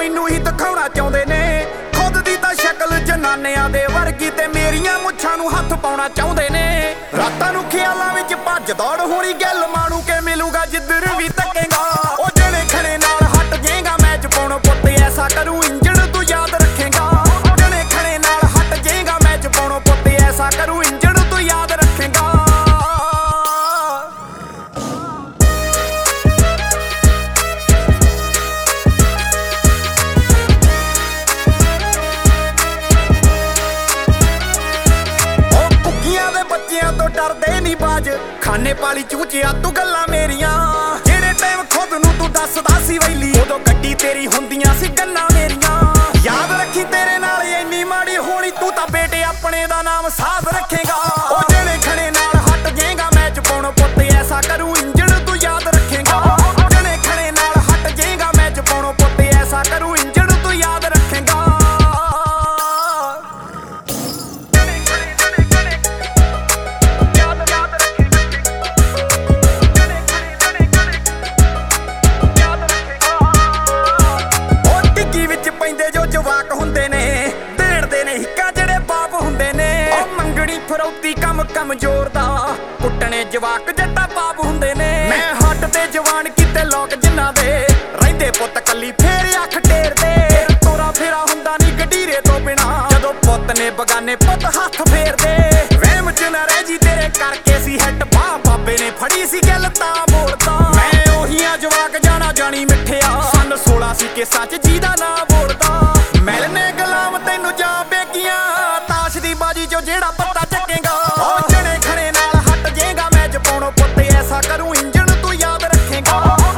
ਮੈਨੂੰ ਹੀ ਦਿਖਾਉਣਾ ਚਾਹੁੰਦੇ ਨੇ। ਖੁਦ ਦੀ ਤਾਂ ਸ਼ਕਲ ਜਨਾਨਿਆਂ ਦੇ ਵਰਗੀ ਤੇ ਮੇਰੀਆਂ ਮੁੱਛਾਂ ਨੂੰ ਹੱਥ ਪਾਉਣਾ ਚਾਹੁੰਦੇ ਨੇ। ਰਾਤਾਂ ਨੂੰ ਖਿਆਲਾਂ ਵਿੱਚ ਭੱਜ ਦੌੜ ਹੋਣੀ ਗੱਲ ਮਾਣੂ ਕੇ ਮਿਲੂਗਾ ਜਿੱਧਰ ਵੀ ਤੱਕੇਗਾ। ਉਹ ਜਣੇ ਖਣੇ ਨਾਲ ਹਟ ਜਾਏਗਾ ਮੈਚ ਪਾਉਣ ਪੁੱਤ ਐਸਾ ਕਰੂ ਇੰਜਣ ਤੂੰ ਯਾਦ ਰੱਖੇਗਾ। ਜਣੇ ਖਣੇ ਨਾਲ ਹਟ ਜਾਏਗਾ ਮੈਚ ਪਾਉਣ ਪੁੱਤ ਐਸਾ ਕਰੂ ਇੰਜਣ ਤੂੰ ਯਾਦ ਰੱਖੇਗਾ। ਤੋਂ ਡਰਦੇ ਨਹੀਂ ਬਾਜ ਖਾਨੇ ਪਾਲੀ ਚੂਚਿਆ ਤੂੰ ਗੱਲਾਂ ਮੇਰੀਆਂ। ਜਿਹੜੇ ਟਾਈਮ ਖੁਦ ਨੂੰ ਤੂੰ ਦੱਸਦਾ ਸੀ ਵੈਲੀ ਉਦੋਂ ਗੱਡੀ ਤੇਰੀ ਹੁੰਦੀਆਂ ਸੀ ਗੱਲਾਂ ਮੇਰੀਆਂ। ਯਾਦ ਰੱਖੀ ਤੇਰੇ ਨਾਲ ਇੰਨੀ ਮਾੜੀ ਹੋਣੀ ਤੂੰ ਤਾਂ ਬੇਟੇ ਆਪਣੇ ਦਾ ਨਾਮ ਸਾਧ ਰੱਖੇਗਾ। ਉਹ ਜਿਹੜੇ ਖਣੇ ਨਾਲ ਹਟ ਜਾਏਗਾ ਮੈਚ ਪਾਉਣ ਪੁੱਤ ਐਸਾ ਕਰੂ ਇੰਜਣ ਤੂੰ ਯਾਦ ਰੱਖੇਗਾ। ਜਿਹੜੇ ਖਣੇ ਨਾਲ ਹਟ ਜਾਏਗਾ ਮੈਚ ਪਾਉਣ ਪੁੱਤ ਐਸਾ ਕਰੂ ਇੰਜਣ ਤੂੰ ਯਾਦ ਰੱਖੇਗਾ। ਜਵਾਕ ਹੁੰਦੇ ਨੇ ਦੇੜਦੇ ਨੇ ਹਿੱਕਾ ਜਿਹੜੇ ਬਾਪ ਹੁੰਦੇ ਨੇ। ਉਹ ਮੰਗਣੀ ਫਰੌਤੀ ਕੰਮ ਕਮਜ਼ੋਰ ਦਾ ਕੁੱਟਣੇ ਜਵਾਕ ਜੱਟਾ ਬਾਪ ਹੁੰਦੇ ਨੇ। ਮੈਂ ਹੱਟ ਤੇ ਜਵਾਨ ਕੀਤੇ ਲੋਕ ਜਿਨ੍ਹਾਂ ਦੇ ਰਹਿੰਦੇ ਪੁੱਤ ਕੱਲੀ ਫੇਰ ਅੱਖ ਟੇਰਦੇ। ਤੋਰਾ ਫੇਰਾ ਹੁੰਦਾ ਨੀ ਗਡੀਰੇ ਤੋਂ ਬਿਨਾ ਜਦੋਂ ਪੁੱਤ ਨੇ ਬਗਾਨੇ ਪੁੱਤ ਹੱਥ ਫੇਰਦੇ। ਵਹਿਮ ਚ ਨਾ ਰਹਿ ਜੀ ਤੇਰੇ ਕਰਕੇ ਸੀ ਹਿੱਟ ਬਾਹ ਬਾਬੇ ਨੇ ਫੜੀ ਸੀ ਗੱਲ ਤਾਂ ਬੋਲਦਾ। ਮੈਂ ਉਹੀ ਜਵਾਕ ਜਾਣਾ ਜਾਣੀ ਮਿੱਠਿਆ ਸੰਨ 16 ਸੀ ਕਿ ਸੱਚ ਜਿਹਦਾ ਨਾ ਬੋਲਦਾ। ਮਿਲਨੇ ਗੁਲਾਮ ਤੈਨੂੰ ਜਾ ਬੇਗੀਆਂ ਤਾਸ਼ ਦੀ ਬਾਜੀ ਚੋਂ ਜਿਹੜਾ ਪੱਤਾ ਚੱਕੇਗਾ। ਉਹ ਜਣੇ ਖਣੇ ਨਾਲ ਹਟ ਜਾਏਗਾ ਮੈਚ ਪਾਉਣੋਂ ਪੁੱਤ ਐਸਾ ਕਰੂ ਇੰਜਣ ਤੂੰ ਯਾਦ ਰੱਖੇਗਾ।